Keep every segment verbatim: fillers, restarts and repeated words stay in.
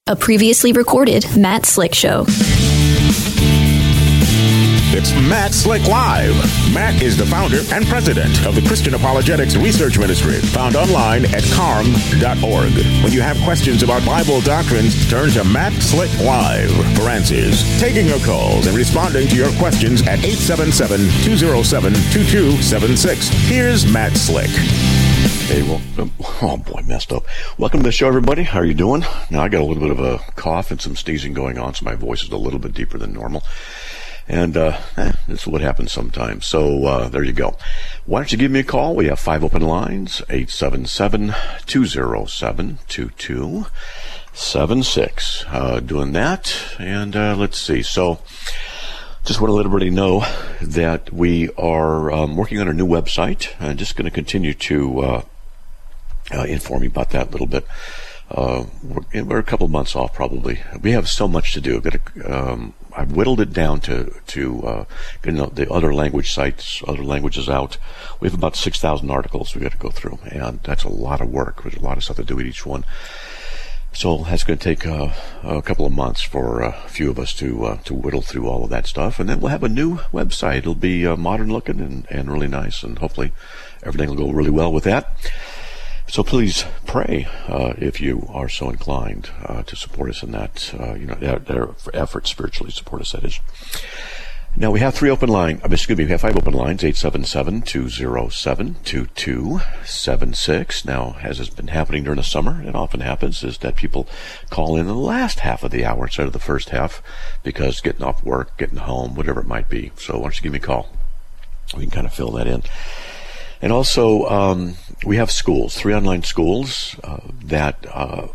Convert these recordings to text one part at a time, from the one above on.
A previously recorded Matt Slick Show. It's Matt Slick Live. Matt is the founder and president of the Christian Apologetics Research Ministry, found online at carm dot org. When you have questions about Bible doctrines, turn to Matt Slick Live for answers. Taking your calls and responding to your questions at eight seven seven, two oh seven, two two seven six. Here's Matt Slick. Hey, well, oh boy, messed up. Welcome to the show, everybody. How are you doing? Now, I got a little bit of a cough and some sneezing going on, so my voice is a little bit deeper than normal. And uh, eh, this is what happens sometimes. So uh, there you go. Why don't you give me a call? We have five open lines, eight seven seven, two oh seven, two two seven six. Uh, doing that, and uh, let's see. So just want to let everybody know that we are um, working on a new website. I'm just going to continue to uh, uh, inform you about that a little bit. Uh, we're, we're a couple of months off, probably. We have so much to do. I've, got to, um, I've whittled it down to to uh, getting the other language sites, other languages out. We have about six thousand articles we've got to go through, and that's a lot of work. There's a lot of stuff to do with each one. So that's going to take uh, a couple of months for uh, a few of us to uh, to whittle through all of that stuff, and then we'll have a new website. It'll be uh, modern looking and, and really nice, and hopefully everything will go really well with that. So please pray uh, if you are so inclined uh, to support us in that, uh, you know, their, their effort spiritually support us, that is. Now we have three open lines, uh, excuse me, we have five open lines, eight seven seven, two oh seven, two two seven six. Now, as has been happening during the summer, it often happens, is that people call in the last half of the hour instead of the first half because getting off work, getting home, whatever it might be. So why don't you give me a call? We can kind of fill that in. And also, um, we have schools, three online schools uh, that, uh,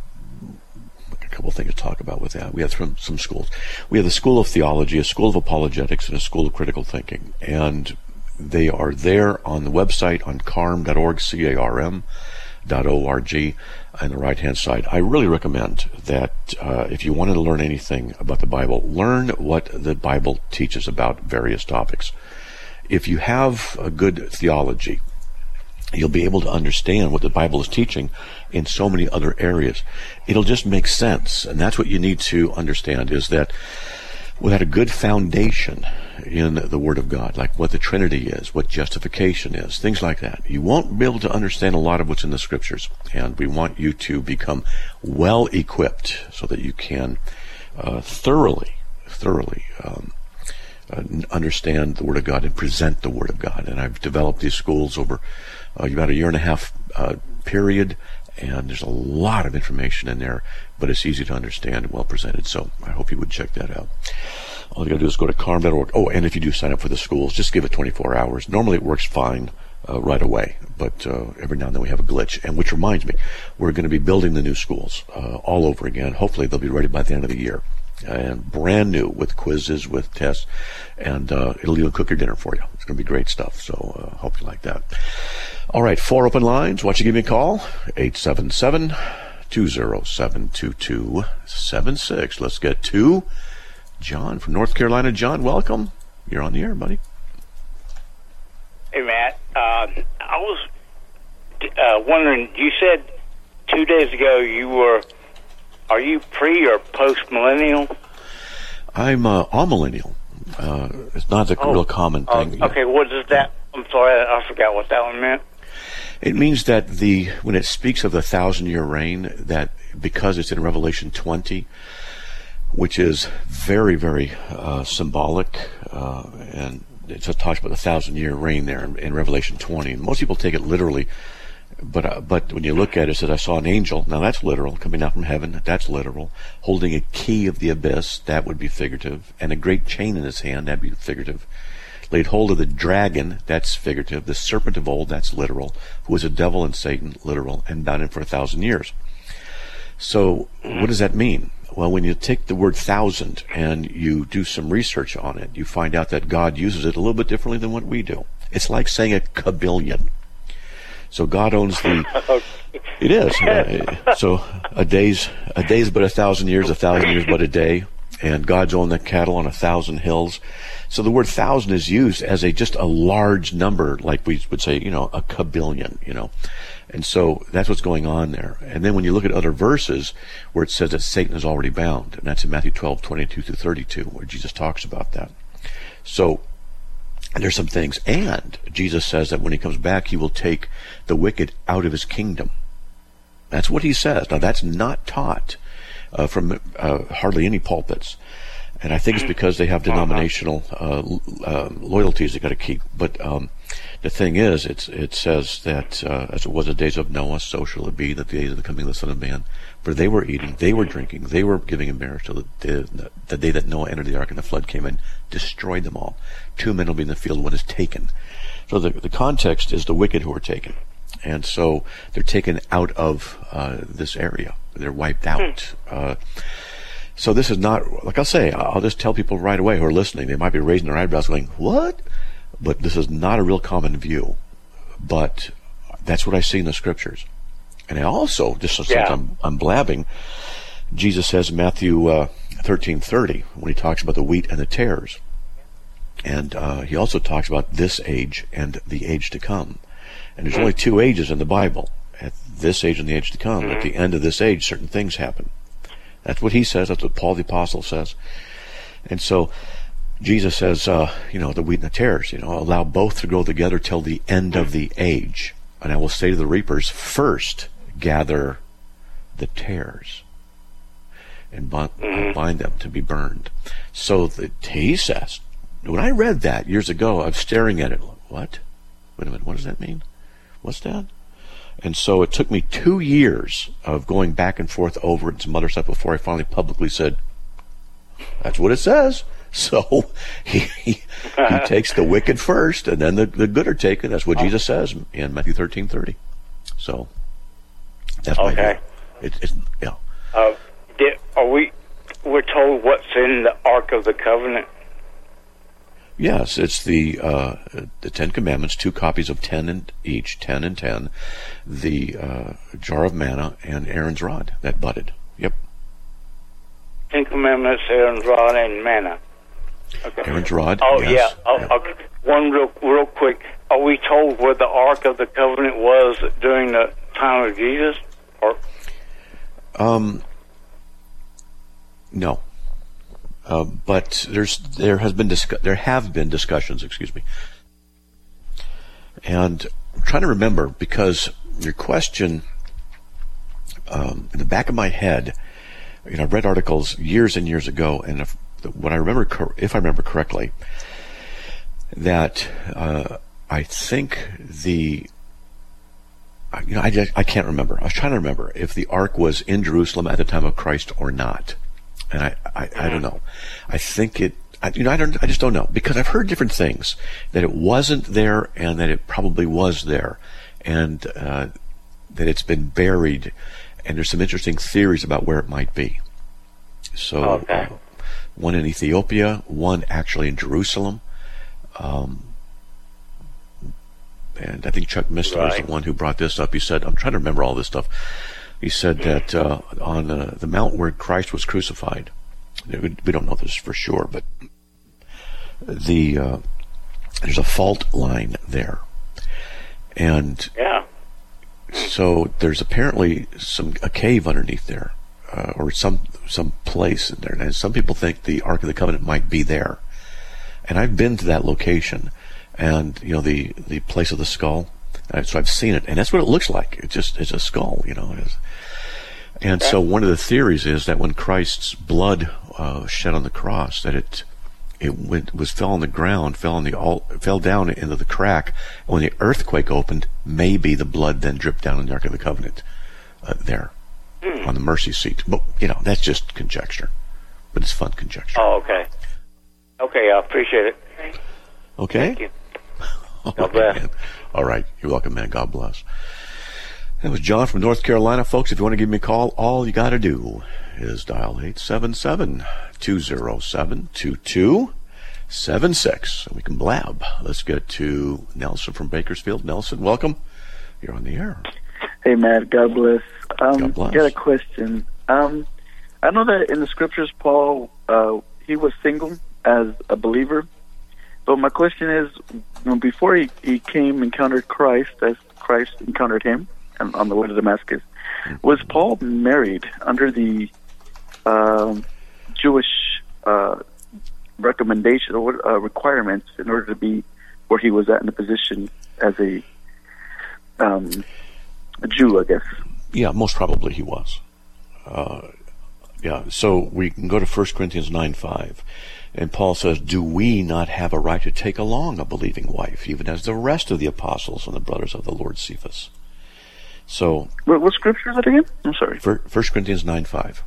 a couple of things to talk about with that. We have some, some schools. We have the School of Theology, a School of Apologetics, and a School of Critical Thinking. And they are there on the website on carm dot org, C A R M dot O R G, on the right-hand side. I really recommend that uh, if you wanted to learn anything about the Bible, learn what the Bible teaches about various topics. If you have a good theology, you'll be able to understand what the Bible is teaching in so many other areas. It'll just make sense, and that's what you need to understand, is that without a good foundation in the Word of God, like what the Trinity is, what justification is, things like that, you won't be able to understand a lot of what's in the Scriptures. And we want you to become well-equipped so that you can uh, thoroughly, thoroughly um, uh, understand the Word of God and present the Word of God. And I've developed these schools over Uh, about a year and a half uh, period, and there's a lot of information in there, but it's easy to understand and well presented, so I hope you would check that out. All you got to do is go to carm dot org. Oh, and if you do sign up for the schools, just give it twenty-four hours. Normally it works fine uh, right away, but uh, every now and then we have a glitch. And which reminds me, we're going to be building the new schools uh, all over again. Hopefully they'll be ready by the end of the year. And brand new, with quizzes, with tests, and uh, it'll even cook your dinner for you. It's going to be great stuff, so uh, hope you like that. All right, four open lines. Why don't you give me a call? eight seven seven, two oh seven, two two seven six. Let's get to John from North Carolina. John, welcome. You're on the air, buddy. Hey, Matt. Uh, I was uh, wondering, you said two days ago you were... Are you pre or post-millennial? I'm uh, amillennial. Uh, it's not a oh, real common thing. Uh, okay, what does that... I'm sorry, I forgot what that one meant. It means that the when it speaks of the thousand-year reign, that because it's in Revelation twenty, which is very, very uh, symbolic, uh, and it talks about the thousand-year reign there in, in Revelation twenty. Most people take it literally. But uh, but when you look at it, it says, I saw an angel. Now that's literal, coming out from heaven. That's literal. Holding a key of the abyss. That would be figurative. And a great chain in his hand. That'd be figurative. Laid hold of the dragon. That's figurative. The serpent of old. That's literal. Who is a devil and Satan. Literal. And bound him for a thousand years. So what does that mean? Well, when you take the word thousand and you do some research on it, you find out that God uses it a little bit differently than what we do. It's like saying a kabillion. So God owns the. It is. Uh, so a day's a day's but a thousand years, a thousand years but a day, and God's owned the cattle on a thousand hills. So the word thousand is used as a just a large number, like we would say, you know, a kabillion, you know, And so that's what's going on there. And then when you look at other verses where it says that Satan is already bound, and that's in Matthew twelve, twenty-two through thirty-two, where Jesus talks about that. So there's some things. And Jesus says that when he comes back, he will take the wicked out of his kingdom. That's what he says. Now, that's not taught uh, from uh, hardly any pulpits. And I think it's because they have denominational uh, uh, loyalties they got to keep. But um, the thing is, it's, it says that uh, as it was the days of Noah, so shall it be that the days of the coming of the Son of Man. For they were eating, they were drinking, they were giving in marriage till the, the, the day that Noah entered the ark and the flood came and destroyed them all. Two men will be in the field, one is taken. So the, the context is the wicked who are taken. And so they're taken out of uh, this area. They're wiped out. Uh, so this is not, like I'll say, I'll just tell people right away who are listening, they might be raising their eyebrows going, what? But this is not a real common view. But that's what I see in the scriptures. And I also, just since yeah. I'm, I'm blabbing, Jesus says in Matthew uh, thirteen thirty, when he talks about the wheat and the tares. And uh, he also talks about this age and the age to come. And there's only two ages in the Bible, at this age and the age to come. Mm-hmm. At the end of this age, certain things happen. That's what he says. That's what Paul the Apostle says. And so Jesus says, uh, you know, the wheat and the tares, you know, allow both to grow together till the end of the age. And I will say to the reapers, first gather the tares and bind, mm-hmm. bind them to be burned. So the, he says, when I read that years ago, I was staring at it. What? Wait a minute, what does that mean? What's that? And so it took me two years of going back and forth over it and some other stuff before I finally publicly said, that's what it says. So he he, he takes the wicked first, and then the, the good are taken. That's what Jesus says in Matthew thirteen thirty. So that's my okay. view. It, it's, yeah. Uh, did, are we, we're told what's in the Ark of the Covenant? Yes, it's the uh, the Ten Commandments, two copies of ten in each, ten and ten, the uh, jar of manna, and Aaron's rod that budded. Yep. Ten Commandments, Aaron's rod, and manna. Okay. Aaron's rod. Oh yes. yeah. Oh, yeah. Okay. One real real quick. Are we told where the Ark of the Covenant was during the time of Jesus? Or um, no. Uh, but there's there has been discu- there have been discussions, excuse me, and I'm trying to remember because your question um, in the back of my head, you know, I've read articles years and years ago, and if, what I remember, cor- if I remember correctly, that uh, I think the you know I just, I can't remember. I was trying to remember if the ark was in Jerusalem at the time of Christ or not. And I, I, I don't know. I think it, I, you know, I don't, I just don't know because I've heard different things that it wasn't there and that it probably was there and, uh, that it's been buried and there's some interesting theories about where it might be. So, okay. uh, one in Ethiopia, one actually in Jerusalem. Um, and I think Chuck Missler right. is the one who brought this up. He said, I'm trying to remember all this stuff. He said that uh, on uh, the mount where Christ was crucified, we don't know this for sure, but the uh, there's a fault line there, and yeah. so there's apparently some a cave underneath there, uh, or some some place in there. And some people think the Ark of the Covenant might be there, and I've been to that location, and you know the the place of the skull. Uh, so I've seen it, and that's what it looks like. It just it's a skull, you know. It is. And so one of the theories is that when Christ's blood uh, shed on the cross, that it it went, was fell on the ground, fell on the all, fell down into the crack. And when the earthquake opened, maybe the blood then dripped down in the Ark of the Covenant uh, there mm. on the mercy seat. But you know that's just conjecture, but it's fun conjecture. Oh, okay. Okay, I appreciate it. Okay. Thank you. God bless. All right. You're welcome, man. God bless. That was John from North Carolina. Folks, if you want to give me a call, all you got to do is dial eight seven seven, two oh seven, two two seven six. And we can blab. Let's get to Nelson from Bakersfield. Nelson, welcome. You're on the air. Hey, Matt. God bless. Um, God bless. Got a question. Um, I know that in the scriptures, Paul, uh, he was single as a believer. But my question is, before he, he came encountered Christ, as Christ encountered him, on, on the way to Damascus. Was Paul married under the um, Jewish uh, recommendation or uh, requirements in order to be where he was at in the position as a, um, a Jew, I guess? Yeah, most probably he was. Uh, yeah, so we can go to First Corinthians nine five. And Paul says, do we not have a right to take along a believing wife, even as the rest of the apostles and the brothers of the Lord Cephas? So, what, what scripture is that again? I'm sorry. First Corinthians nine five.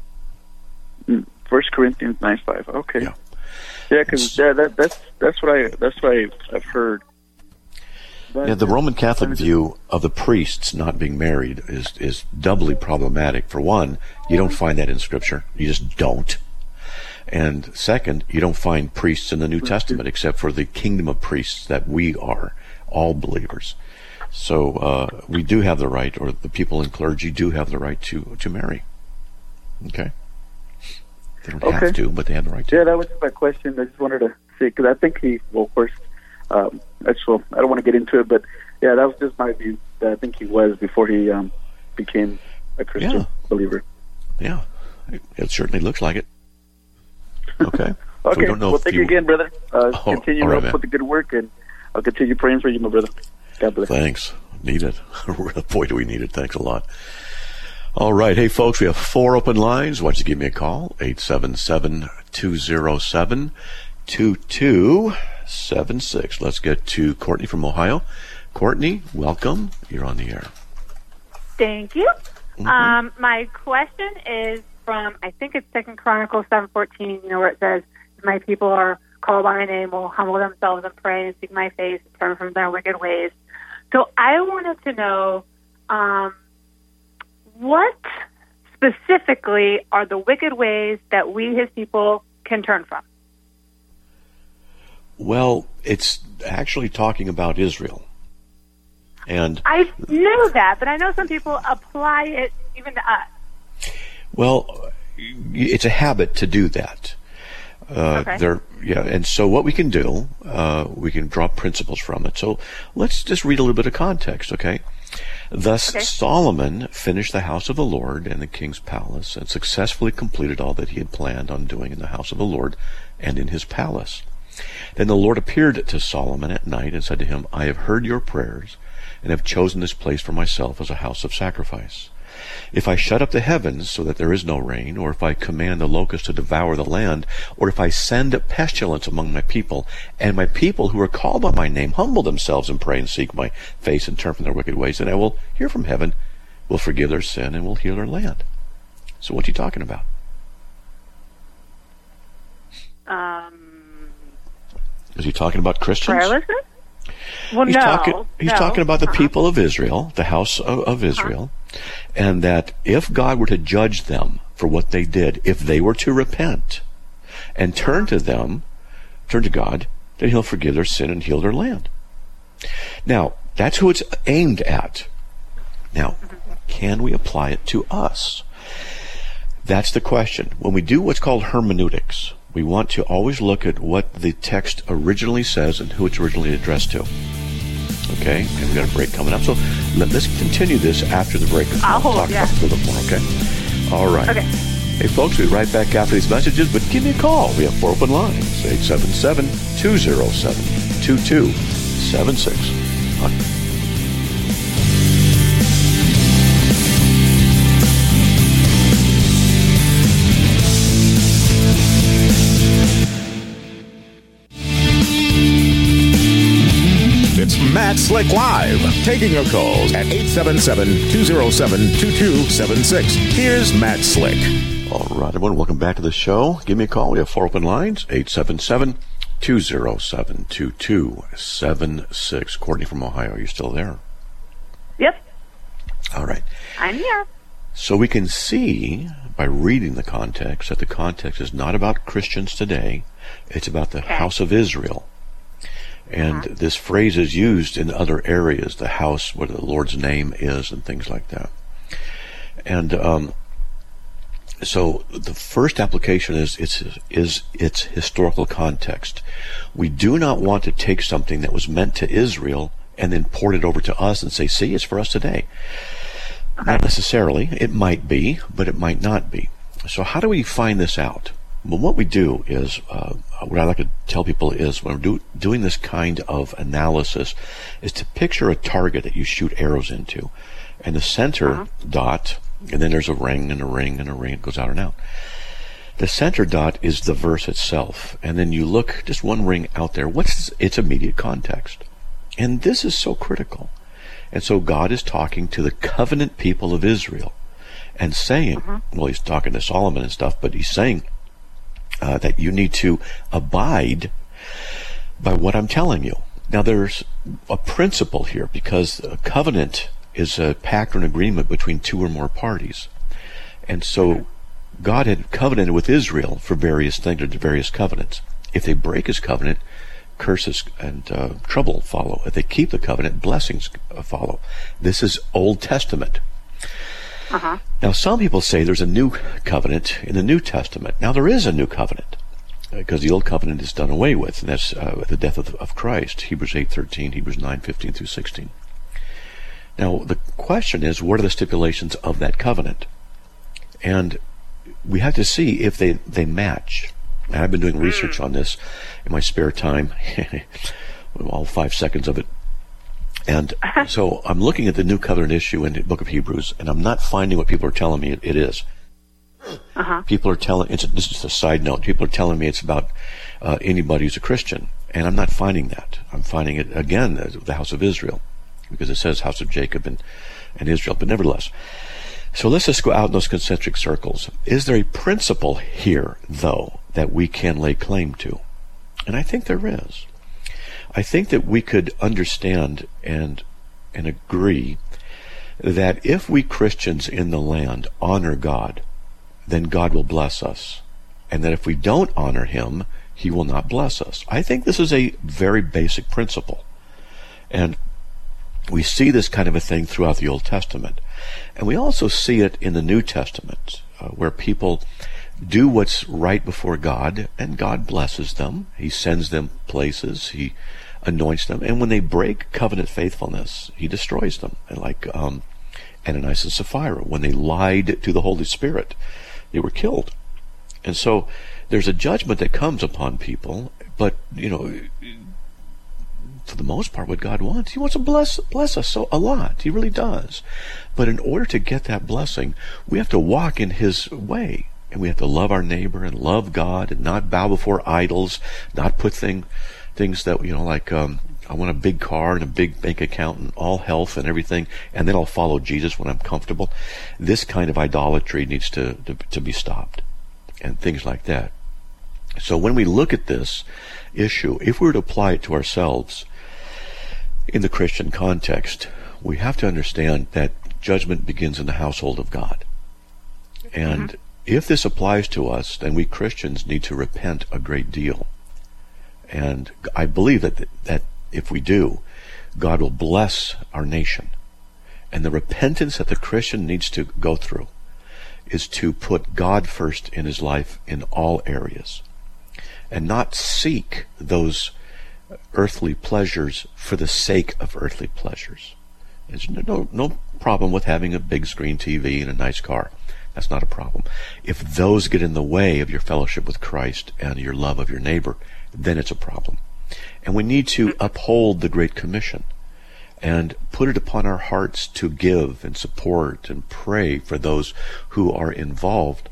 First Corinthians nine five. Okay. Yeah, yeah, because yeah, that, that's that's what I that's what I, I've heard. But, yeah, the Roman Catholic view of the priests not being married is is doubly problematic. For one, you don't find that in Scripture. You just don't. And second, you don't find priests in the New Testament except for the kingdom of priests that we are, all believers. So uh, we do have the right, or the people in clergy do have the right to, to marry. Okay? They don't okay. have to, but they have the right to. Yeah, that was my question. I just wanted to see, because I think he, well, of course, um, that's, well, I don't want to get into it, but yeah, that was just my view. That I think he was before he um, became a Christian yeah. believer. Yeah, it certainly looks like it. Okay. Okay. So we don't know well, if thank you you again, brother. Uh, oh, continue right, up man. with the good work, and I'll continue praying for you, my brother. God bless. Thanks. Need it. Boy, do we need it. Thanks a lot. All right. Hey, folks, we have four open lines. Why don't you give me a call? eight seven seven, two oh seven, two two seven six. Let's get to Courtney from Ohio. Courtney, welcome. You're on the air. Thank you. Mm-hmm. Um, my question is from, I think it's Second Chronicles seven fourteen, you know, where it says, my people are called by my name, will humble themselves and pray and seek my face and turn from their wicked ways. So I wanted to know um, what specifically are the wicked ways that we, his people, can turn from? Well, it's actually talking about Israel. And I knew that, but I know some people apply it even to us. Well, it's a habit to do that. Uh, okay. There, yeah, and so what we can do, uh, we can draw principles from it. So let's just read a little bit of context, okay? Thus okay. Solomon finished the house of the Lord and the king's palace, and successfully completed all that he had planned on doing in the house of the Lord and in his palace. Then the Lord appeared to Solomon at night and said to him, I have heard your prayers, and have chosen this place for myself as a house of sacrifice. If I shut up the heavens so that there is no rain, or if I command the locusts to devour the land, or if I send pestilence among my people, and my people who are called by my name humble themselves and pray and seek my face and turn from their wicked ways, then I will hear from heaven, will forgive their sin, and will heal their land. So what's he talking about? Um, Is he talking about Christians? Prayerlessness? Well, he's no. talking, he's no. talking about the uh-huh. people of Israel, the house of, of Israel, uh-huh. and that if God were to judge them for what they did, if they were to repent and turn to them, turn to God, then he'll forgive their sin and heal their land. Now, that's who it's aimed at. Now, can we apply it to us? That's the question. When we do what's called hermeneutics, we want to always look at what the text originally says and who it's originally addressed to. Okay? And we've got a break coming up. So let, let's continue this after the break. I'll we'll hold, talk yeah. about it a little bit more, okay? All right. Okay. Hey, folks, we'll be right back after these messages, but give me a call. We have four open lines, eight seven seven, two oh seven, two two seven six. It's Matt Slick Live, taking your calls at eight seven seven, two oh seven, two two seven six. Here's Matt Slick. All right, everyone, welcome back to the show. Give me a call. We have four open lines, eight seven seven, two oh seven, two two seven six. Courtney from Ohio, are you still there? Yep. All right. I'm here. So we can see by reading the context that the context is not about Christians today. It's about the okay. house of Israel. And uh-huh. this phrase is used in other areas, the house where the Lord's name is and things like that. And um, so the first application is its, is its historical context. We do not want to take something that was meant to Israel and then port it over to us and say, see, it's for us today. Not necessarily. It might be, but it might not be. So how do we find this out? Well, what we do is, uh, what I like to tell people is, when we're do, doing this kind of analysis, is to picture a target that you shoot arrows into. And the center uh-huh. dot, and then there's a ring and a ring and a ring, it goes out and out. The center dot is the verse itself. And then you look, just one ring out there, what's its immediate context? And this is so critical. And so God is talking to the covenant people of Israel and saying, uh-huh. well, he's talking to Solomon and stuff, but he's saying, Uh, that you need to abide by what I'm telling you. Now, there's a principle here, because a covenant is a pact or an agreement between two or more parties. And so God had covenanted with Israel for various things, or various covenants. If they break his covenant, curses and uh, trouble follow. If they keep the covenant, blessings follow. This is Old Testament. Uh-huh. Now, some people say there's a new covenant in the New Testament. Now, there is a new covenant, because the old covenant is done away with, and that's uh, the death of, of Christ, Hebrews eight thirteen, Hebrews nine fifteen through sixteen. Now, the question is, what are the stipulations of that covenant? And we have to see if they, they match. And I've been doing research on this in my spare time, all five seconds of it. And so I'm looking at the New Covenant issue in the book of Hebrews, and I'm not finding what people are telling me it, it is. Uh-huh. People are telling, it's, this is a side note, people are telling me it's about uh, anybody who's a Christian, and I'm not finding that. I'm finding it, again, the house of Israel, because it says house of Jacob and, and Israel, but nevertheless. So let's just go out in those concentric circles. Is there a principle here, though, that we can lay claim to? And I think there is. I think that we could understand and and agree that if we Christians in the land honor God, then God will bless us. And that if we don't honor him, he will not bless us. I think this is a very basic principle. And we see this kind of a thing throughout the Old Testament. And we also see it in the New Testament, uh, where people do what's right before God, and God blesses them. He sends them places. He anoints them. And when they break covenant faithfulness, he destroys them. And like um, Ananias and Sapphira, when they lied to the Holy Spirit, they were killed. And so there's a judgment that comes upon people, but, you know, for the most part, what God wants, he wants to bless bless us so a lot. He really does. But in order to get that blessing, we have to walk in his way. And we have to love our neighbor and love God and not bow before idols, not put thing, things that, you know, like, um, I want a big car and a big bank account and all health and everything, and then I'll follow Jesus when I'm comfortable. This kind of idolatry needs to, to, to be stopped, and things like that. So when we look at this issue, if we were to apply it to ourselves in the Christian context, we have to understand that judgment begins in the household of God. And mm-hmm. if this applies to us, then we Christians need to repent a great deal. And I believe that that if we do, God will bless our nation. And the repentance that the Christian needs to go through is to put God first in his life in all areas, and not seek those earthly pleasures for the sake of earthly pleasures. There's no, no problem with having a big screen T V and a nice car. That's not a problem. If those get in the way of your fellowship with Christ and your love of your neighbor, then it's a problem. And we need to uphold the Great Commission and put it upon our hearts to give and support and pray for those who are involved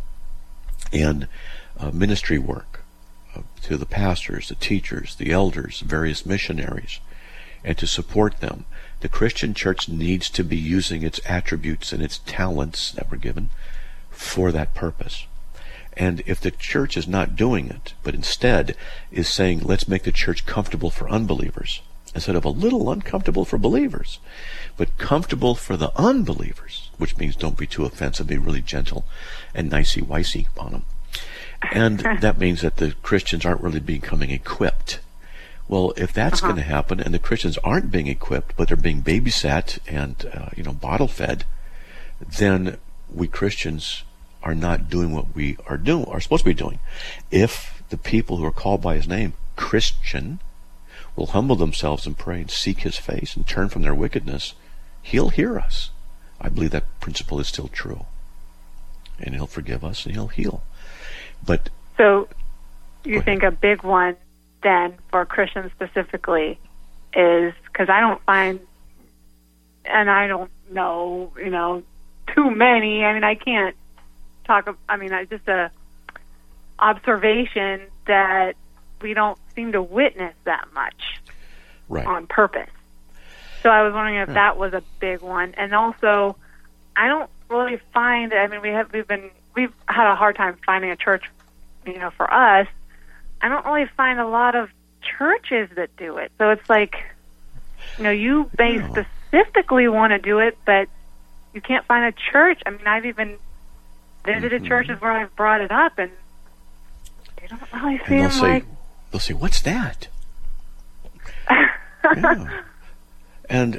in uh, ministry work, uh, to the pastors, the teachers, the elders, various missionaries, and to support them. The Christian church needs to be using its attributes and its talents that were given for that purpose. And if the church is not doing it, but instead is saying, let's make the church comfortable for unbelievers, instead of a little uncomfortable for believers, but comfortable for the unbelievers, which means don't be too offensive, be really gentle and nicey-wicey on them. And that means that the Christians aren't really becoming equipped. Well, if that's uh-huh. going to happen, and the Christians aren't being equipped, but they're being babysat and, uh, you know, bottle-fed, then we Christians are not doing what we are doing, are supposed to be doing. If the people who are called by his name, Christian, will humble themselves and pray and seek his face and turn from their wickedness, he'll hear us. I believe that principle is still true. And he'll forgive us and he'll heal. But so you think a big one then for Christians specifically is, because I don't find, and I don't know, you know, too many. I mean, I can't talk, I mean, I just a observation that we don't seem to witness that much right. on purpose. So I was wondering if yeah. that was a big one. And also, I don't really find, I mean, we have, we've been, we've had a hard time finding a church, you know, for us. I don't really find a lot of churches that do it. So it's like, you know, you may no. specifically want to do it, but you can't find a church. I mean, I've even visited mm-hmm. churches where I've brought it up, and they don't really seem and they'll say, like... They'll say, what's that? yeah. And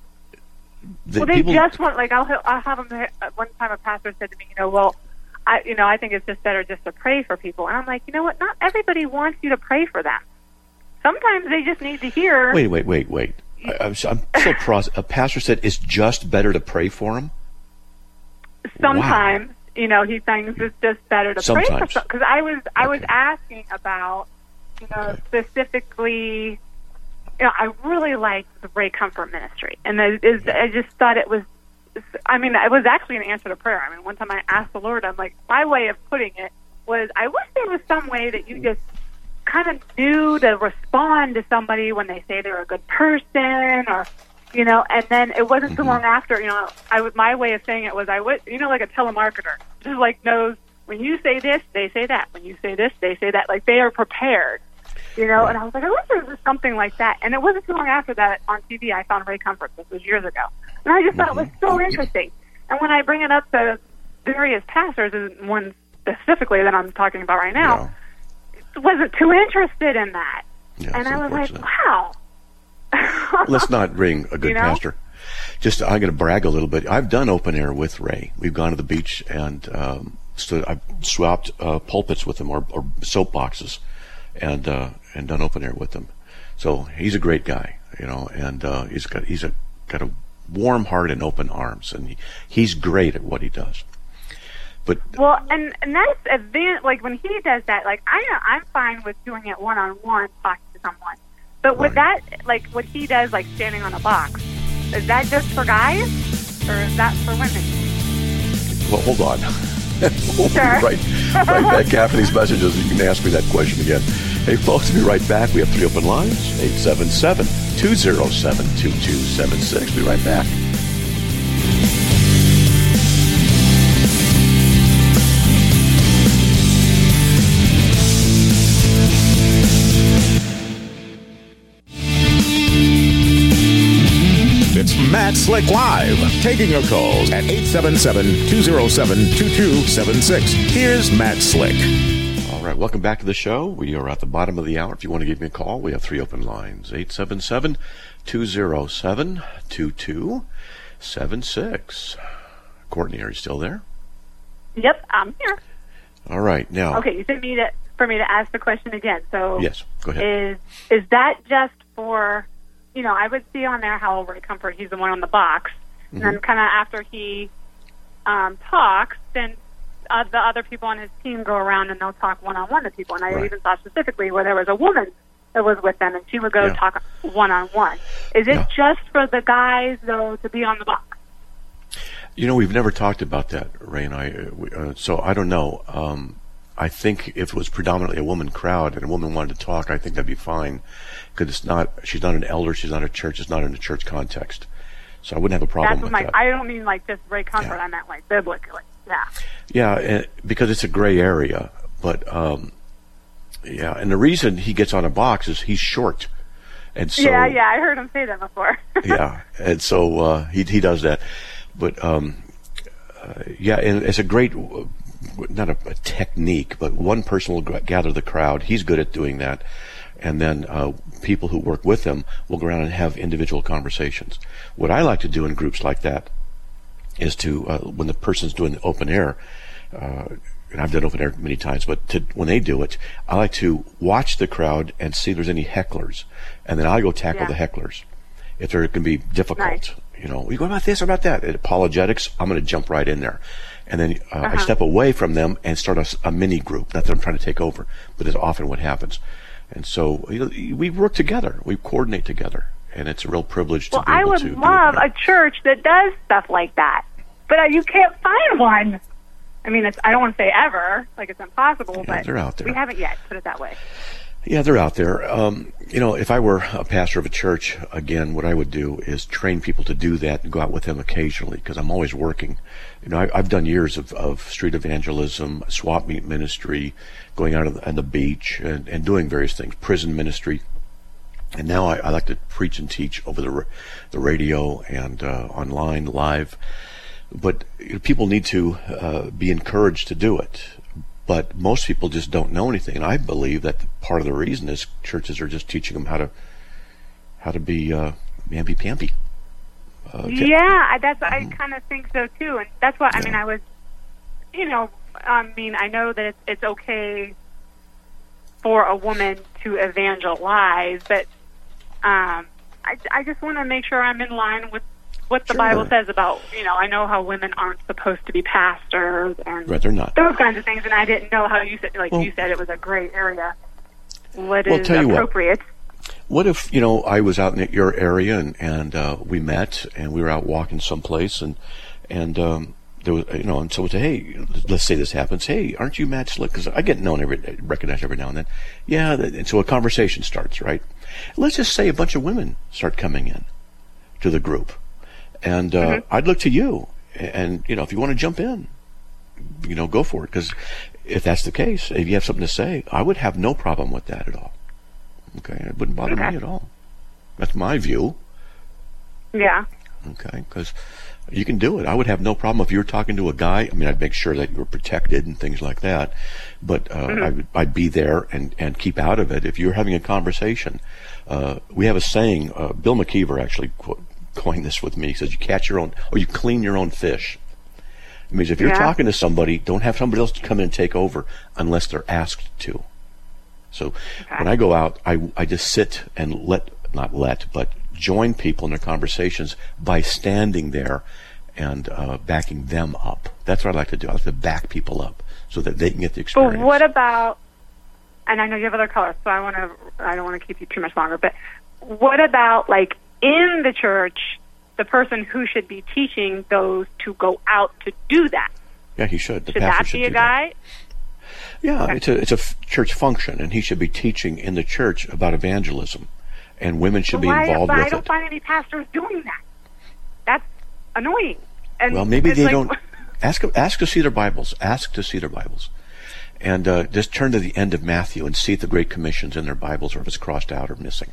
the well, they people, just want, like, I'll, I'll have them, one time a pastor said to me, you know, well, I, you know, I think it's just better just to pray for people. And I'm like, you know what, not everybody wants you to pray for them. Sometimes they just need to hear... Wait, wait, wait, wait. I, I'm, I'm so pros- a pastor said it's just better to pray for them? Sometimes, wow. you know, he thinks it's just better to Sometimes. pray for some. Because I was, I okay. was asking about, you know, okay. specifically, you know, I really liked the Ray Comfort Ministry. And I, is, I just thought it was, I mean, it was actually an answer to prayer. I mean, one time I asked the Lord, I'm like, my way of putting it was, I wish there was some way that you just kind of knew to respond to somebody when they say they're a good person, or, you know, and then it wasn't mm-hmm. too long after, you know, I would, my way of saying it was, I would, you know, like a telemarketer, just like knows when you say this, they say that. When you say this, they say that. Like, they are prepared, you know, right. and I was like, I wish there was something like that. And it wasn't too long after that on T V I found Ray Comfort. This was years ago. And I just thought it was so interesting. And when I bring it up to various pastors, and one specifically that I'm talking about right now, yeah. wasn't too interested in that. Yeah, and I was like, unfortunate. wow. Let's not ring a good You know? pastor. Just, I'm going to brag a little bit. I've done open air with Ray. We've gone to the beach and um, stood. I've swapped uh, pulpits with him, or, or soapboxes, and uh, and done open air with him. So he's a great guy, you know, and uh, he's got he's a got a warm heart and open arms, and he, he's great at what he does. But well, and and that's advan- like when he does that, like I I'm fine with doing it one on one, talking to someone. But with right. that, like what he does, like standing on a box, is that just for guys, or is that for women? well, hold on. we'll Sure. be right, right back after these messages. You can ask me that question again. Hey, folks, we'll be right back. We have three open lines: eight seven seven, two zero seven, two two seven six. Be right back. It's Matt Slick Live, taking your calls at eight seven seven, two zero seven, two two seven six. Here's Matt Slick. All right, welcome back to the show. We are at the bottom of the hour. If you want to give me a call, we have three open lines: eight seven seven, two zero seven, two two seven six. Courtney, are you still there? Yep, I'm here. All right, now. Okay, you said me to for me to ask the question again. So Yes, go ahead. Is is that just for? You know, I would see on there how Ray Comfort, he's the one on the box. Mm-hmm. And then kind of after he um, talks, then uh, the other people on his team go around and they'll talk one-on-one to people. And I Right. even saw specifically where there was a woman that was with them, and she would go Yeah. talk one-on-one. Is it Yeah. just for the guys, though, to be on the box? You know, we've never talked about that, Ray and I. Uh, we, uh, so I don't know. Um, I think if it was predominantly a woman crowd and a woman wanted to talk, I think that'd be fine. Because it's not, she's not an elder, she's not a church, it's not in a church context. So I wouldn't have a problem That's with my, that. I don't mean like just Ray Comfort, Yeah. I meant like biblically. Yeah. Yeah, and, because it's a gray area. But, um, yeah, and the reason he gets on a box is he's short. And so, yeah, yeah, I heard him say that before. yeah, and so uh, he he does that. But, um, uh, yeah, and it's a great, not a, a technique, but one person will g- gather the crowd. He's good at doing that. And then uh, people who work with him will go around and have individual conversations. What I like to do in groups like that is to, uh, when the person's doing the open air, uh, and I've done open air many times, but to, when they do it, I like to watch the crowd and see if there's any hecklers. And then I go tackle Yeah. the hecklers if they're going to be difficult. Nice. You know, we go about this, about that. At apologetics, I'm going to jump right in there. And then uh, uh-huh. I step away from them and start a, a mini group. Not that I'm trying to take over, but it's often what happens. And so you know, we work together. We coordinate together. And it's a real privilege to well, be able I would to love a church that does stuff like that. But uh, you can't find one. I mean, it's, I don't want to say ever, like it's impossible, yeah, but they're out there. We haven't yet, put it that way. Yeah, they're out there. Um, you know, if I were a pastor of a church, again, what I would do is train people to do that and go out with them occasionally, because I'm always working. You know, I, I've done years of, of street evangelism, swap meet ministry, going out on the, on the beach and, and doing various things, prison ministry. And now I, I like to preach and teach over the the radio and uh, online, live. But you know, people need to uh, be encouraged to do it. But most people just don't know anything, and I believe that part of the reason is churches are just teaching them how to how to be uh, mamby-pamby. Uh, yeah, that's I kind of think so too, and that's why yeah. I mean I was, you know, I mean I know that it's, it's okay for a woman to evangelize, but um, I I just want to make sure I'm in line with what the sure. Bible says about, you know, I know how women aren't supposed to be pastors and right, they're not. Those kinds of things, and I didn't know how you said, like well, you said, it was a gray area. What well, is tell you appropriate? What. what if, you know, I was out in your area and, and uh, we met and we were out walking someplace and, and um, there was, you know, and someone said, hey, let's say this happens, hey, aren't you Matt Slick? Because I get known every, recognized every now and then. Yeah, and so a conversation starts, right? Let's just say a bunch of women start coming in to the group. And uh, mm-hmm. I'd look to you, and, you know, if you want to jump in, you know, go for it. Because if that's the case, if you have something to say, I would have no problem with that at all. Okay? It wouldn't bother okay. me at all. That's my view. Yeah. Okay? Because you can do it. I would have no problem if you were talking to a guy. I mean, I'd make sure that you were protected and things like that. But uh, mm-hmm. I would, I'd be there and, and keep out of it. If you're having a conversation, uh, we have a saying, uh, Bill McKeever actually quote, coined this with me. He says you catch your own, or you clean your own fish. It means if you're yeah. talking to somebody, don't have somebody else to come in and take over unless they're asked to. So okay. when I go out, I, I just sit and let, not let, but join people in their conversations by standing there and uh, backing them up. That's what I like to do. I like to back people up so that they can get the experience. But what about, and I know you have other callers, so I want to, I don't want to keep you too much longer, but what about, like, in the church, the person who should be teaching those to go out to do that? Yeah, he should. The should pastor that should be a do guy? That. Yeah, okay. it's a it's a f- church function, and he should be teaching in the church about evangelism, and women should well, be involved why, with I don't it. find any pastors doing that. That's annoying. And well, maybe they like, don't. Ask ask to see their Bibles. Ask to see their Bibles, and uh, just turn to the end of Matthew and see if the Great Commission's in their Bibles or if it's crossed out or missing.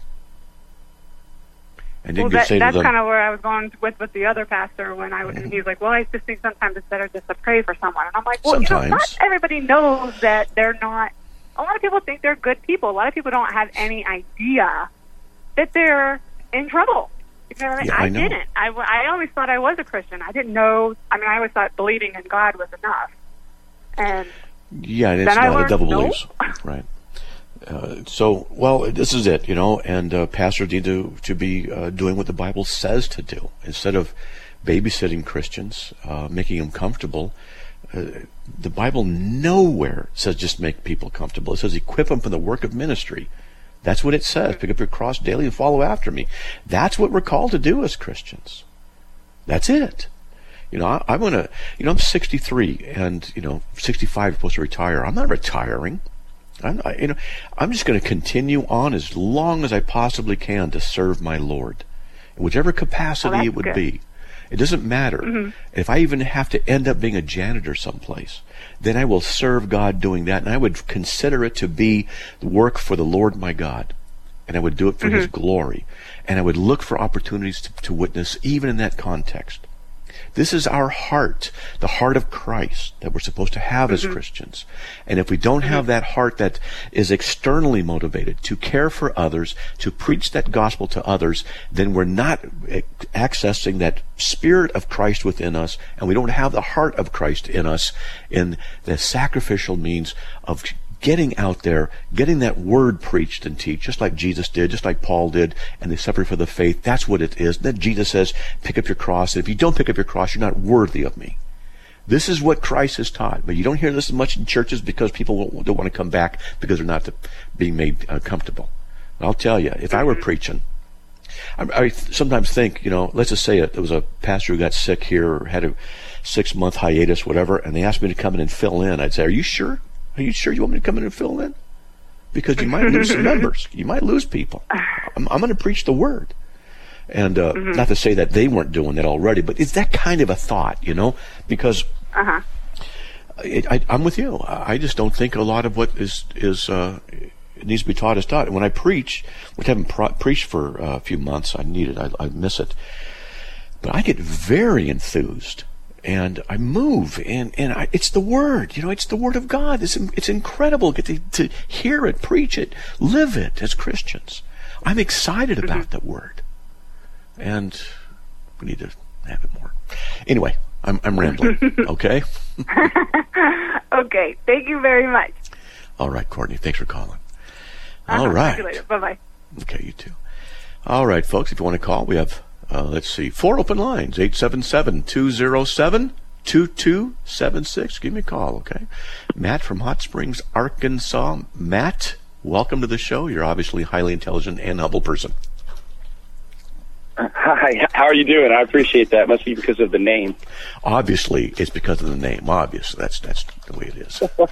And well, you that, say that's them, kind of where I was going with with the other pastor when I was. Mm-hmm. He was like, "Well, I just think sometimes it's better just to pray for someone." And I'm like, "Well, sometimes. you know, not everybody knows that they're not. A lot of people think they're good people. A lot of people don't have any idea that they're in trouble." You know what I mean? Yeah, I, I know. didn't. I, I always thought I was a Christian. I didn't know. I mean, I always thought believing in God was enough. And yeah, and it's then I not learned, a double no. beliefs, right? Uh, so, well, this is it, you know, and uh, pastors need to, to be uh, doing what the Bible says to do. Instead of babysitting Christians, uh, making them comfortable, uh, the Bible nowhere says just make people comfortable. It says equip them for the work of ministry. That's what it says. Pick up your cross daily and follow after me. That's what we're called to do as Christians. That's it. You know, I, I'm going to, you know, I'm sixty-three and, you know, sixty-five, supposed to retire. I'm not retiring. I'm, I, you know, I'm just going to continue on as long as I possibly can to serve my Lord, in whichever capacity oh, it would good. be. It doesn't matter. Mm-hmm. If I even have to end up being a janitor someplace, then I will serve God doing that, and I would consider it to be the work for the Lord my God, and I would do it for mm-hmm. His glory, and I would look for opportunities to, to witness even in that context. This is our heart, the heart of Christ that we're supposed to have mm-hmm. as Christians. And if we don't mm-hmm. have that heart that is externally motivated to care for others, to preach that gospel to others, then we're not accessing that spirit of Christ within us, and we don't have the heart of Christ in us in the sacrificial means of getting out there, getting that word preached and teach, just like Jesus did, just like Paul did, and they suffered for the faith. That's what it is. Then Jesus says, pick up your cross. And if you don't pick up your cross, you're not worthy of me. This is what Christ has taught. But you don't hear this as much in churches because people don't want to come back because they're not being made uh, comfortable. And I'll tell you, if I were preaching, I, I sometimes think, you know, let's just say it, there was a pastor who got sick here or had a six-month hiatus, whatever, and they asked me to come in and fill in. I'd say, are you sure? Are you sure you want me to come in and fill in? Because you might lose some members. You might lose people. I'm, I'm going to preach the word. And uh, mm-hmm. not to say that they weren't doing that already, but it's that kind of a thought, you know, because uh-huh. it, I, I'm with you. I just don't think a lot of what is, is uh, needs to be taught is taught. And when I preach, which I haven't pro- preached for uh, a few months, I need it, I, I miss it. But I get very enthused. And I move, and, and I, it's the Word. You know, it's the Word of God. It's it's incredible to, to, to hear it, preach it, live it as Christians. I'm excited about mm-hmm. the Word. And we need to have it more. Anyway, I'm, I'm rambling, okay? Okay, thank you very much. All right, Courtney, thanks for calling. Uh-huh. All right. Talk to you later. Bye-bye. Okay, you too. All right, folks, if you want to call, we have... Uh, let's see, four open lines, eight seven seven, two oh seven, two two seven six. Give me a call, okay? Matt from Hot Springs, Arkansas. Matt, welcome to the show. You're obviously a highly intelligent and humble person. Hi, how are you doing? I appreciate that. Must be because of the name. Obviously, it's because of the name. Obviously, that's that's the way it is. Well,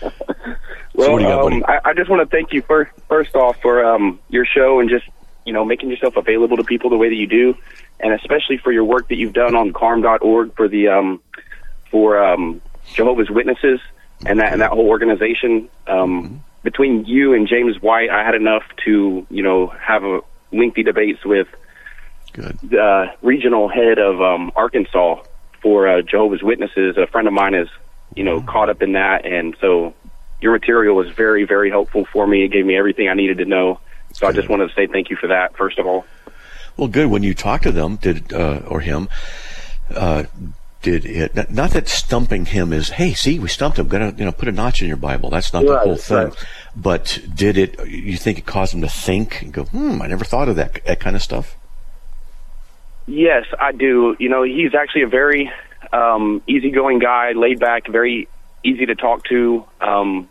so what do you got, um, buddy? I, I just want to thank you first, first off for um, your show and just you know, making yourself available to people the way that you do, and especially for your work that you've done on carm dot org for the um, for um, Jehovah's Witnesses and that and that whole organization. Um, mm-hmm. Between you and James White, I had enough to you know have a lengthy debates with Good. the regional head of um, Arkansas for uh, Jehovah's Witnesses. A friend of mine is you know mm-hmm. caught up in that, and so your material was very very helpful for me. It gave me everything I needed to know. So I just wanted to say thank you for that, first of all. Well, good. When you talked to them, did uh, or him, uh, did it? Not that stumping him is, hey, see, we stumped him. Got to, you know, put a notch in your Bible. That's not right, the whole thing. Right. But did it? You think it caused him to think and go, hmm, I never thought of that that kind of stuff? Yes, I do. You know, he's actually a very um, easygoing guy, laid back, very easy to talk to. Um,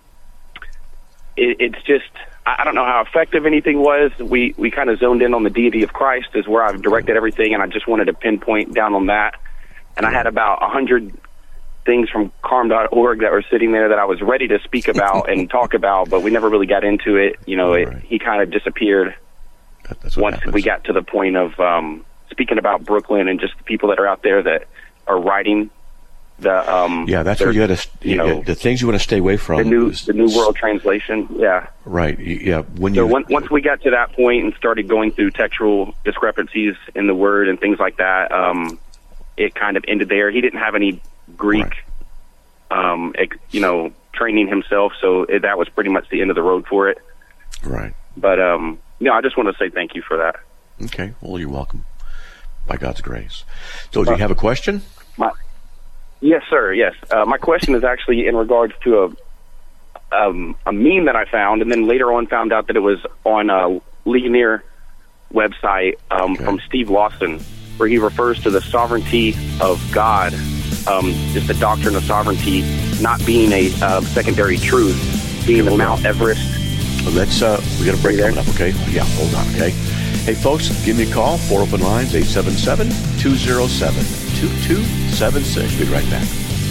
it, it's just. I don't know how effective anything was. We we kind of zoned in on the deity of Christ is where I've directed everything, and I just wanted to pinpoint down on that. And I had about a hundred things from carm dot org that were sitting there that I was ready to speak about and talk about, but we never really got into it. You know, it, right. He kind of disappeared that, that's what once happens. We got to the point of um, speaking about Brooklyn and just the people that are out there that are writing the um yeah that's where you got to you, you know the things you want to stay away from the new is, the new world translation yeah right yeah when so you once, once we got to that point and started going through textual discrepancies in the word and things like that, um it kind of ended there. He didn't have any Greek right. um ex, you know training himself, so it, that was pretty much the end of the road for it. Right. But um no I just want to say thank you for that. Okay, well, you're welcome, by God's grace. So do you have a question? My, Yes, sir. Yes. Uh, my question is actually in regards to a um, a meme that I found, and then later on found out that it was on a Legionnaire website um, okay. from Steve Lawson, where he refers to the sovereignty of God, um, just the doctrine of sovereignty, not being a uh, secondary truth, being okay, the Mount on. Everest. Well, let's. Uh, we got a break coming up. Okay. Yeah. Hold on. Okay. Hey, folks, give me a call. Four open lines: eight seven seven, two oh seven, two two seven six. We'll be right back.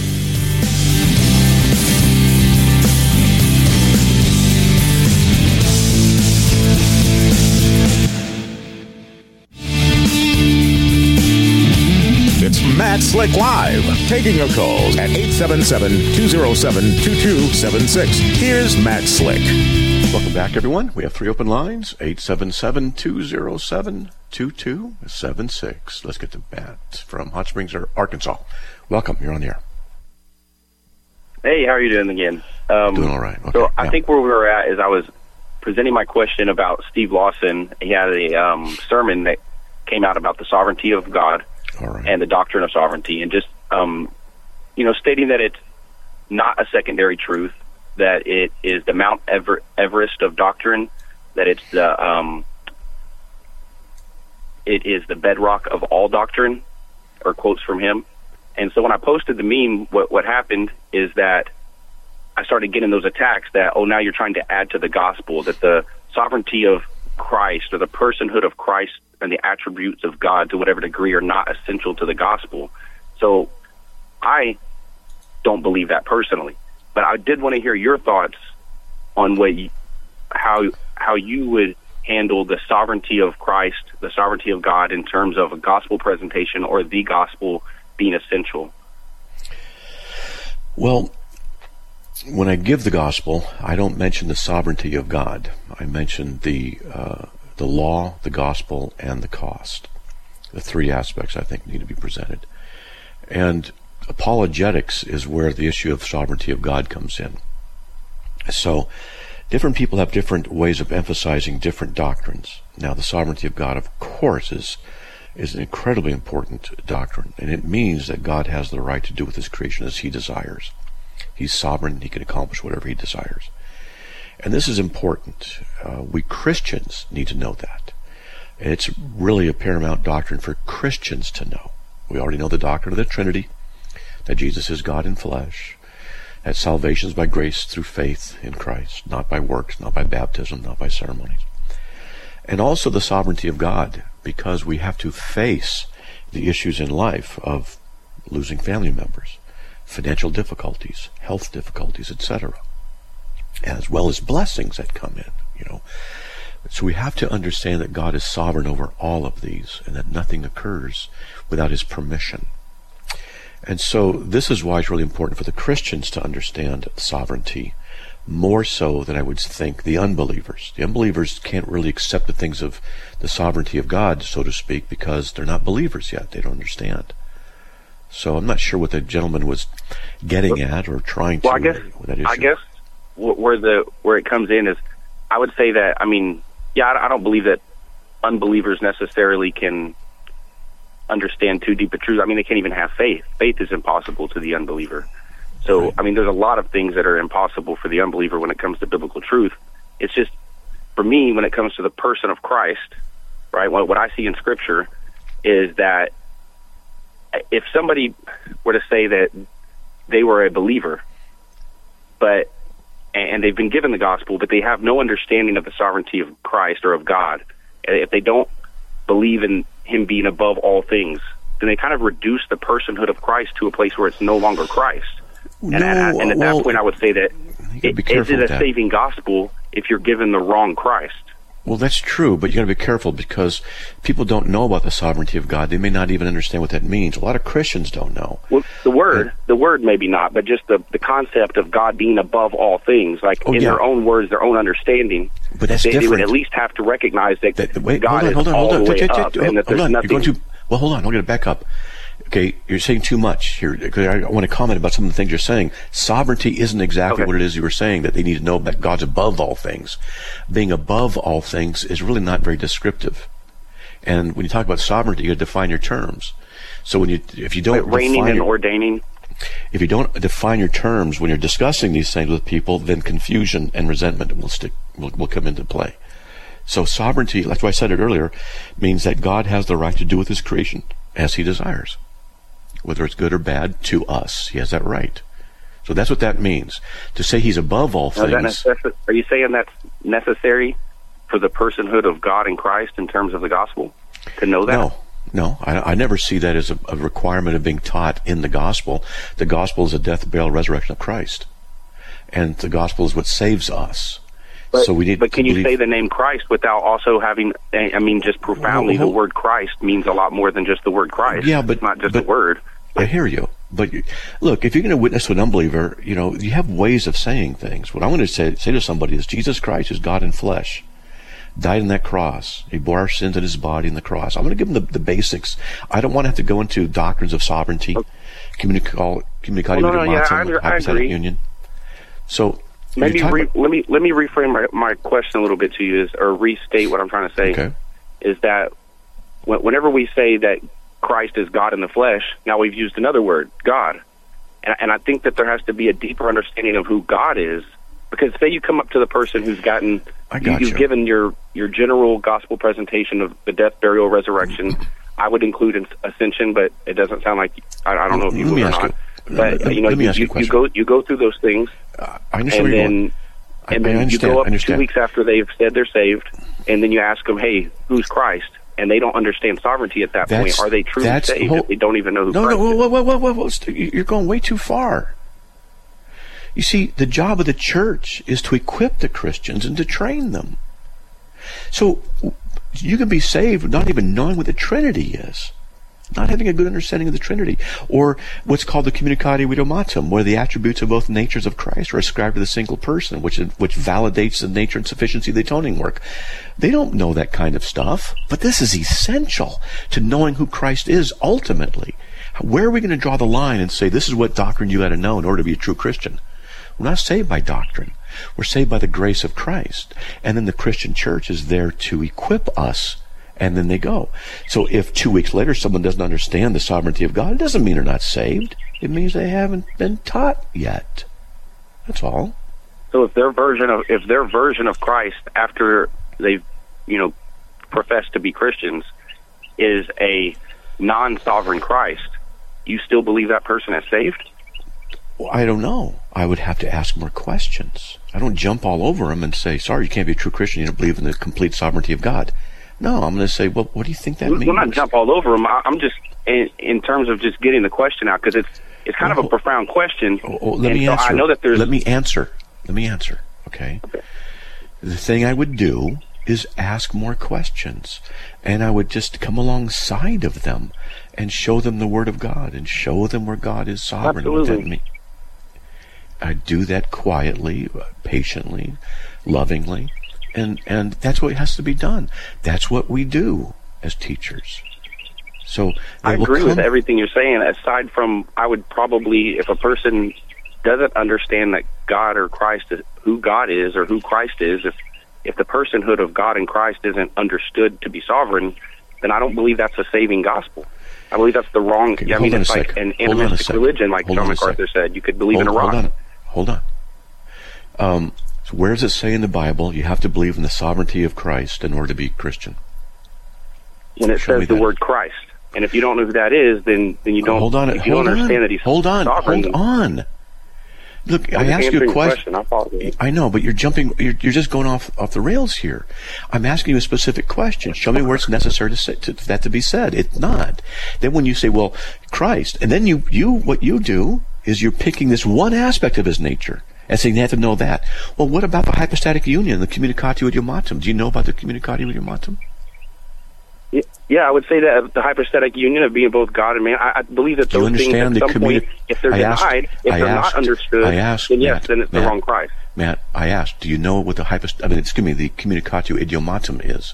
It's Matt Slick Live, taking your calls at eight seven seven, two oh seven, two two seven six. Here's Matt Slick. Welcome back, everyone. We have three open lines, eight seven seven, two oh seven, two two seven six. Let's get to Matt from Hot Springs, Arkansas. Welcome. You're on the air. Hey, how are you doing again? Um, doing all right. Okay. So I yeah. think where we were at is I was presenting my question about Steve Lawson. He had a um, sermon that came out about the sovereignty of God all right. and the doctrine of sovereignty, and just um, you know, stating that it's not a secondary truth, that it is the Mount Ever- Everest of doctrine, that it's the um, it is the bedrock of all doctrine, or quotes from him. And so when I posted the meme, what what happened is that I started getting those attacks that, oh, now you're trying to add to the gospel, that the sovereignty of Christ or the personhood of Christ and the attributes of God to whatever degree are not essential to the gospel. So I don't believe that personally, but I did want to hear your thoughts on what you, how how you would handle the sovereignty of Christ, the sovereignty of God in terms of a gospel presentation or the gospel being essential. Well, when I give the gospel, I don't mention the sovereignty of God. I mention the uh, the law, the gospel, and the cost. The three aspects I think need to be presented. And apologetics is where the issue of sovereignty of God comes in. So different people have different ways of emphasizing different doctrines. Now, the sovereignty of God, of course, is is an incredibly important doctrine, and it means that God has the right to do with his creation as he desires. He's sovereign. He can accomplish whatever he desires. And this is important. Uh, we Christians need to know that. And it's really a paramount doctrine for Christians to know. We already know the doctrine of the Trinity, that Jesus is God in flesh, that salvation is by grace through faith in Christ, not by works, not by baptism, not by ceremonies. And also the sovereignty of God, because we have to face the issues in life of losing family members, financial difficulties, health difficulties, et cetera, as well as blessings that come in, you know. So we have to understand that God is sovereign over all of these, and that nothing occurs without his permission. And so this is why it's really important for the Christians to understand sovereignty, more so than I would think the unbelievers. The unbelievers can't really accept the things of the sovereignty of God, so to speak, because they're not believers yet. They don't understand. So I'm not sure what the gentleman was getting at or trying to. Well, I guess, that issue. I guess where the where it comes in is, I would say that, I mean, yeah, I don't believe that unbelievers necessarily can understand too deep a truth. I mean, they can't even have faith. Faith is impossible to the unbeliever. So, right. I mean, there's a lot of things that are impossible for the unbeliever when it comes to biblical truth. It's just, for me, when it comes to the person of Christ, right, what, what I see in Scripture is that if somebody were to say that they were a believer, but and they've been given the gospel, but they have no understanding of the sovereignty of Christ or of God, if they don't believe in him being above all things, then they kind of reduce the personhood of Christ to a place where it's no longer Christ. No, and, and, and at well, that point, I would say that it, is it a that. saving gospel if you're given the wrong Christ? Well, that's true, but you got to be careful because people don't know about the sovereignty of God. They may not even understand what that means. A lot of Christians don't know. Well, the word, uh, the word maybe not, but just the, the concept of God being above all things, like oh, in yeah. their own words, their own understanding. But that's they, different. They would at least have to recognize that, that wait, hold God on, is hold on, all hold on. the way Hold up, on. and that there's hold on. nothing. You're going to, well, hold on. I'm going to back up. Okay, you're saying too much here. I want to comment about some of the things you're saying. Sovereignty isn't exactly okay. what it is you were saying, that they need to know that God's above all things. Being above all things is really not very descriptive. And when you talk about sovereignty, you got to define your terms. So when you, if you don't like reigning and your, ordaining, if you don't define your terms when you're discussing these things with people, then confusion and resentment will stick will, will come into play. So sovereignty, that's why I said it earlier, means that God has the right to do with his creation as he desires. Whether it's good or bad, to us. He has that right. So that's what that means. To say he's above all things. Necess- are you saying that's necessary for the personhood of God in Christ in terms of the gospel? To know that? No. No. I, I never see that as a, a requirement of being taught in the gospel. The gospel is a death, burial, resurrection of Christ. And the gospel is what saves us. But, so we need but can to you believe- say the name Christ without also having, I mean, just profoundly, well, well, the word Christ means a lot more than just the word Christ. Yeah, but it's not just but, a word. I hear you. But you, look, if you're going to witness to an unbeliever, you know, you have ways of saying things. What I want to say, say to somebody is Jesus Christ is God in flesh, died on that cross. He bore our sins in his body in the cross. I'm going to give them the, the basics. I don't want to have to go into doctrines of sovereignty, okay. communicati well, no, no, yeah, I, I agree. union. So maybe re, about, let me let me reframe my, my question a little bit to you, is, or restate what I'm trying to say. Okay. Is that whenever we say that Christ is God in the flesh, now we've used another word, God. And, and I think that there has to be a deeper understanding of who God is Because say you come up to the person who's gotten, I got you've you. given your, your general gospel presentation of the death, burial, resurrection. I would include in ascension, but it doesn't sound like, I, I don't know if you Let would me or ask not. you- But, let- you know, let me you, ask you a you, you question. go you go through those things, Uh, I understand and where you're then, going. I- and I then you understand, go I up understand. two weeks after they've said they're saved, and then you ask them, hey, who's Christ? And they don't understand sovereignty at that That's- point. Are they truly that's saved whole- if they don't even know who No, Christ no, is? whoa, whoa, whoa, whoa, whoa, whoa. You're going way too far. You see, the job of the church is to equip the Christians and to train them. So you can be saved not even knowing what the Trinity is, not having a good understanding of the Trinity, or what's called the communicatio idiomatum, where the attributes of both natures of Christ are ascribed to the single person, which which validates the nature and sufficiency of the atoning work. They don't know that kind of stuff, but this is essential to knowing who Christ is ultimately. Where are we going to draw the line and say this is what doctrine you got to know in order to be a true Christian? We're not saved by doctrine. We're saved by the grace of Christ. And then the Christian church is there to equip us, and then they go. So if two weeks later someone doesn't understand the sovereignty of God, it doesn't mean they're not saved. It means they haven't been taught yet. That's all. So if their version of if their version of Christ after they've, you know, professed to be Christians is a non-sovereign Christ, you still believe that person is saved? Well, I don't know. I would have to ask more questions. I don't jump all over them and say, sorry, you can't be a true Christian. You don't believe in the complete sovereignty of God. No, I'm going to say, well, what do you think that We'll means? not jump all over them. I, I'm just in, in terms of just getting the question out, because it's it's kind Oh, of a profound question. Oh, oh, let and me so answer. I know that there's. Let me answer. Let me answer. Okay? Okay. The thing I would do is ask more questions, and I would just come alongside of them and show them the Word of God and show them where God is sovereign. What that Absolutely. mean- I do that quietly, patiently, lovingly, and and that's what has to be done. That's what we do as teachers. So they I will agree with come- everything you're saying. Aside from, I would probably, if a person doesn't understand that God or Christ is who God is or who Christ is, if if the personhood of God and Christ isn't understood to be sovereign, then I don't believe that's a saving gospel. I believe that's the wrong. Okay, I hold mean, on it's a like second. an Hold on a animistic second. religion, like Hold John on a MacArthur second. said. You could believe hold, in a rock. Hold on. Hold on. Um, so where does it say in the Bible you have to believe in the sovereignty of Christ in order to be Christian? When it Show me says the that. word Christ, and if you don't know who that is, then then you don't. hold on. If you hold don't on. understand that he's hold on. sovereign, Hold on. Look, I'm I just asked you answering a your question. I apologize. I know, but you're jumping. You're, you're just going off off the rails here. I'm asking you a specific question. Show me where it's necessary to say to, for that to be said. It's not. Then when you say, "Well, Christ," and then you you what you do is you're picking this one aspect of his nature and saying you have to know that. Well, what about the hypostatic union, the communicatio idiomatum? Do you know about the communicatio idiomatum? Y- Yeah, I would say that the hypostatic union of being both God and man. I, I believe that Do you those things understand at the some communi- point, if they're I asked- denied, if I they're asked- not understood, I asked, then yes, Matt, then it's Matt, the wrong Christ. Matt, I asked, do you know what the hypost- I mean, excuse me, the communicatio idiomatum is?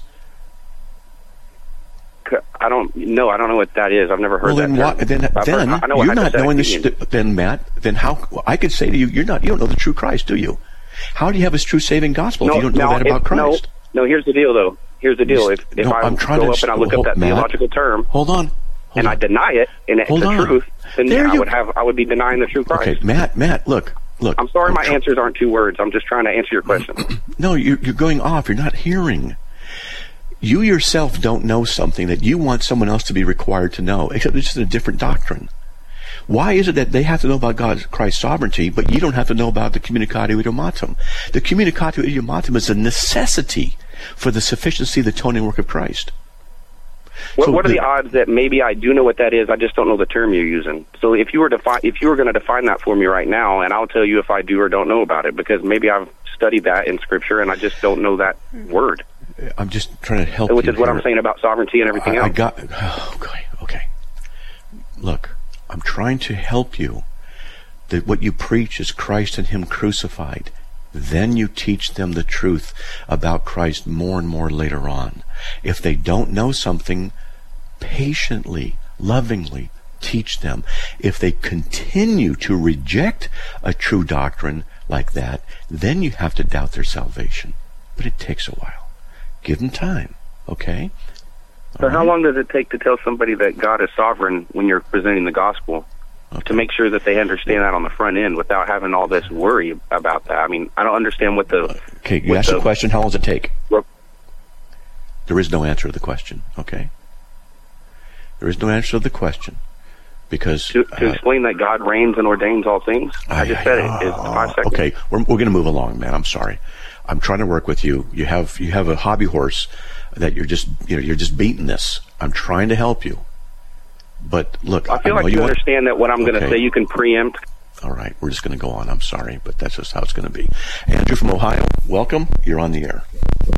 C- I don't know. I don't know what that is. I've never heard Well, then, that. why, then, I've then heard- I know what you're not hypostatic knowing the. union. St- then, Matt, then how? well, I could say to you, you're not. You don't know the true Christ, do you? How do you have His true saving gospel if you don't know now, that about if- Christ? No, no. Here's the deal, though. Here's the deal. If if No, I I'm trying go to up and I look hold- up that Matt, theological term Hold on. Hold and on. I deny it, and it's Hold the on. truth, then There yeah, I you- would have. I would be denying the true Christ. Okay, Matt, Matt, look, look. I'm sorry, my tr- answers aren't two words. I'm just trying to answer your question. No, you're, you're going off. You're not hearing. You yourself don't know something that you want someone else to be required to know, except it's just a different doctrine. Why is it that they have to know about God's Christ's sovereignty, but you don't have to know about the communicatio idiomatum? The communicatio idiomatum is a necessity for the sufficiency of the atoning work of Christ. What, So what are the- the odds that maybe I do know what that is? I just don't know the term you're using. So if you were defi- if you were going to define that for me right now, and I'll tell you if I do or don't know about it, because maybe I've studied that in Scripture and I just don't know that word, I'm just trying to help which you is what here. I'm saying about sovereignty and everything I, I else. got. Oh, okay, okay. Look, I'm trying to help you. That what you preach is Christ and Him crucified. Then you teach them the truth about Christ more and more later on. If they don't know something, patiently, lovingly teach them. If they continue to reject a true doctrine like that, then you have to doubt their salvation. But it takes a while. Give them time, okay? So All how right? long does it take to tell somebody that God is sovereign when you're presenting the gospel? Okay. to make sure that they understand that on the front end without having all this worry about that. I mean, I don't understand what the... Okay, you asked the question, how long does it take? Well, there is no answer to the question, okay? There is no answer to the question. Because... To, to uh, explain that God reigns and ordains all things? I, I just I, said it. It's five seconds. Okay, we're, we're going to move along, man. I'm sorry. I'm trying to work with you. You have you have a hobby horse that you're just, you know, you're just beating this. I'm trying to help you. But look, I feel I like you, you understand want... that what I'm going to okay. say you can preempt. All right, we're just going to go on. I'm sorry, but that's just how it's going to be. Andrew from Ohio, welcome. You're on the air.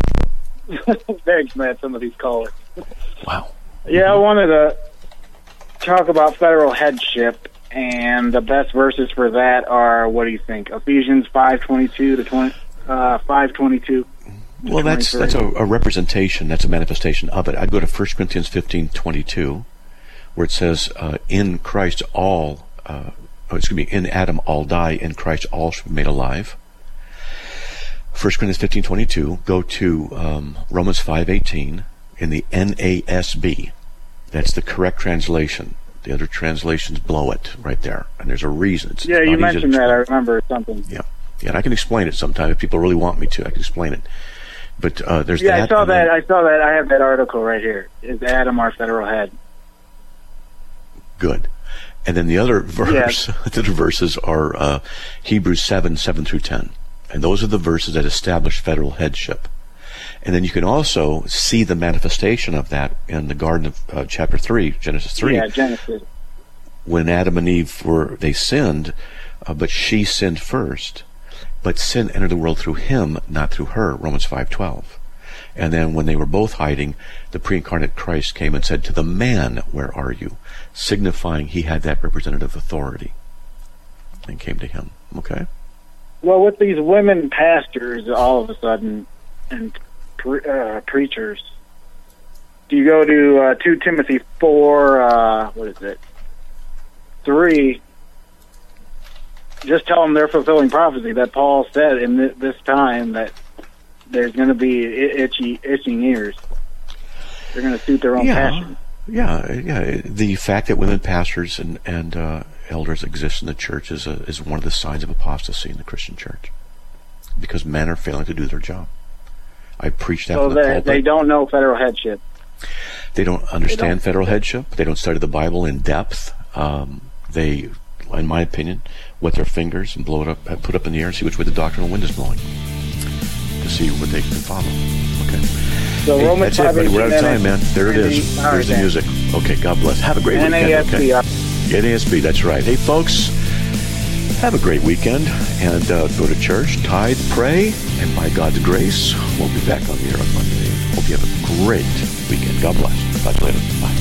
Thanks, man. Some of these callers. Wow. Yeah, I wanted to talk about federal headship, and the best verses for that are, what do you think? Ephesians five twenty-two to twenty, uh, five twenty-two. Well, that's that's a, a representation. That's a manifestation of it. I'd go to First Corinthians fifteen twenty-two, where it says, uh, "In Christ all." Uh, Oh, excuse me, in Adam all die, in Christ all should be made alive. First Corinthians fifteen twenty-two. Go to um, Romans five eighteen in the N A S B. That's the correct translation. The other translations blow it right there, and there's a reason. It's yeah, you mentioned that. I remember something. Yeah, yeah, and I can explain it sometime if people really want me to. I can explain it. But uh, there's yeah, that. I saw that. Then, I saw that. I have that article right here. Is Adam our federal head? Good. And then the other verse, yeah. the other verses are uh, Hebrews seven, seven through ten. And those are the verses that establish federal headship. And then you can also see the manifestation of that in the Garden of uh, chapter three, Genesis three. Yeah, Genesis. When Adam and Eve were, they sinned, uh, but she sinned first. But sin entered the world through him, not through her, Romans five twelve. And then when they were both hiding, the pre-incarnate Christ came and said to the man, "Where are you?" signifying he had that representative authority, and came to him. Okay? Well, with these women pastors all of a sudden, and pre- uh, preachers, do you go to uh, Second Timothy four, uh, what is it, three, just tell them they're fulfilling prophecy that Paul said in th- this time that there's going to be itchy, itching ears. They're going to suit their own yeah. passion. Yeah, yeah. The fact that women pastors and and uh, elders exist in the church is a, is one of the signs of apostasy in the Christian church, because men are failing to do their job. I preach that. So from the they, pulpit. they don't know federal headship. They don't understand they don't. federal headship. They don't study the Bible in depth. Um, they, in my opinion, wet their fingers and blow it up, put it up in the air, and see which way the doctrinal wind is blowing, to see what they can follow. Okay. So hey, Romans that's it, buddy. We're out of time, man. There it is. All There's right, the music. Okay, God bless. Have a great N A S B. weekend. Okay. N A S B, that's right. Hey, folks, have a great weekend, and uh, go to church, tithe, pray, and by God's grace, we'll be back on the air on Monday. Hope you have a great weekend. God bless. Talk to you later. Bye.